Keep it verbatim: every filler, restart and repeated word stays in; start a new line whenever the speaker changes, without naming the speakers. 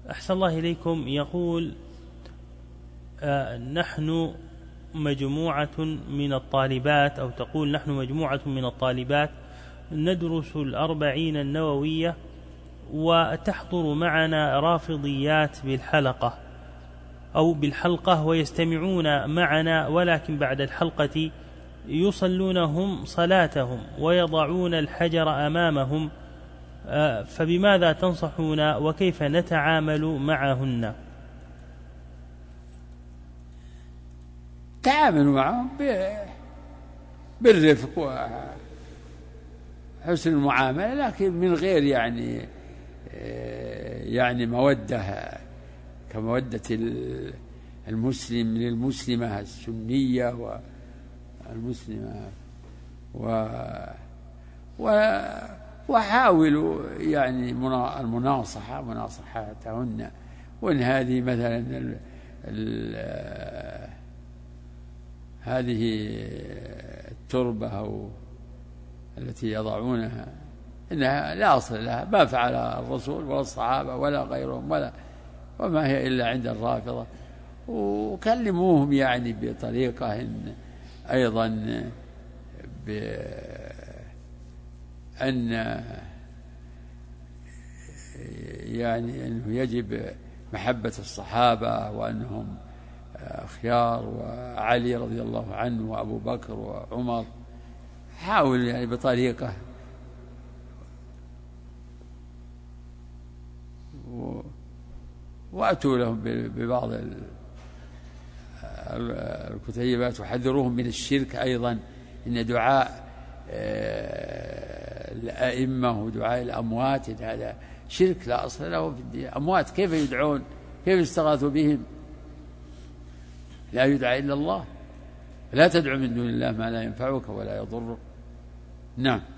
أحسن الله إليكم. يقول آه نحن مجموعة من الطالبات، أو تقول نحن مجموعة من الطالبات ندرس الأربعين النووية، وتحضر معنا رافضيات بالحلقة أو بالحلقة ويستمعون معنا، ولكن بعد الحلقة يصلونهم صلاتهم ويضعون الحجر أمامهم، فبماذا تنصحون وكيف نتعامل معهن؟
تعاملوا معهم بالرفق وحسن المعاملة، لكن من غير يعني يعني مودة كمودة المسلم للمسلمة السنية والمسلمة و وحاولوا يعني المناصحة مناصحتهن. وإن هذه مثلا ال ال هذه التربة أو التي يضعونها إنها لا أصل لها، ما فعل الرسول ولا الصحابة ولا غيرهم، ولا وما هي إلا عند الرافضة. وكلموهم يعني بطريقة إن أيضا بأن يعني أنه يجب محبة الصحابة وأنهم خيار، وعلي رضي الله عنه وأبو بكر وعمر. حاول يعني بطريقة وأتوا لهم ببعض الكتيبات وحذروهم من الشرك أيضا. إن دعاء الأئمة ودعاء الأموات إن هذا شرك لا أصل له في الدين. أموات كيف يدعون؟ كيف يستغاثوا بهم؟ لا يدعى إلا الله. لا تدعو من دون الله ما لا ينفعك ولا يضرك. نعم.